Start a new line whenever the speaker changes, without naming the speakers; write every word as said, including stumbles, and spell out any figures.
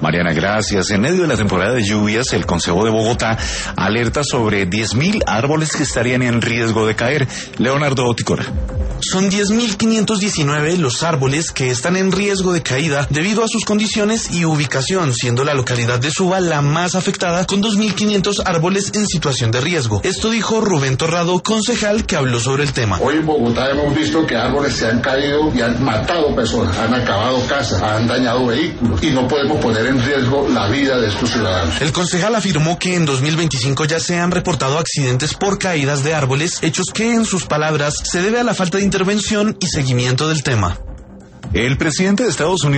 Mariana, gracias. En medio de la temporada de lluvias, el Consejo de Bogotá alerta sobre diez mil árboles que estarían en riesgo de caer. Leonardo Ticora.
Son diez mil quinientos diecinueve los árboles que están en riesgo de caída debido a sus condiciones y ubicación, siendo la localidad de Suba la más afectada con dos mil quinientos árboles en situación de riesgo. Esto dijo Rubén Torrado, concejal que habló sobre el tema.
Hoy en Bogotá hemos visto que árboles se han caído y han matado personas, han acabado casas, han dañado vehículos y no podemos poner en riesgo la vida de estos ciudadanos.
El concejal afirmó que en dos mil veinticinco ya se han reportado accidentes por caídas de árboles, hechos que en sus palabras se debe a la falta de intervención y seguimiento del tema.
El presidente de Estados Unidos